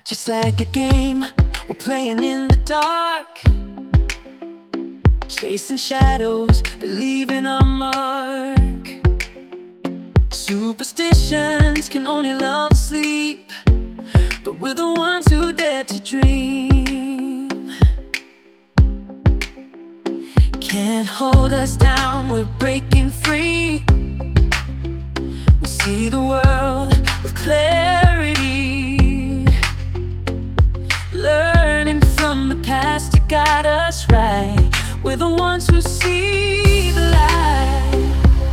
Just like a game we're playing in the dark, chasing shadows, believing our mark. Superstitions can only lull to sleep, but we're the ones who dare to dream. Can't hold us down, we're breaking free. We see the world with clarity, learning from the past to guide us right. We're the ones who see the light.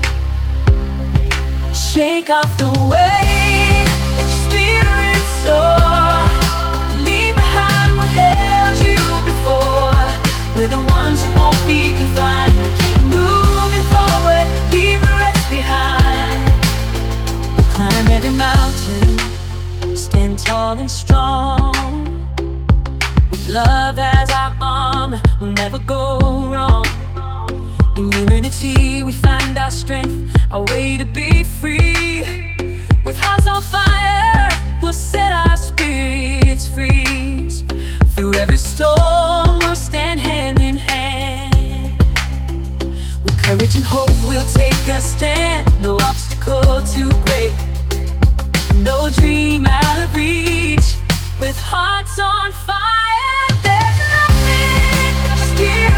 Shake off the weight, spirit soar. Leave behind what held you before. We're the ones who won't be confined. Keep moving forward, leave the rest behind. Climb every mountain, stand tall and strong. With love as our armor, we'll never go wrong. In unity we find our strength, our way to be free. With hearts on fire, we'll set our spirits free. Through every storm, we'll stand hand in hand. With courage and hope, we'll take a stand. No obstacle too great, no dream out of reach. With hearts on fire, there's nothing scary.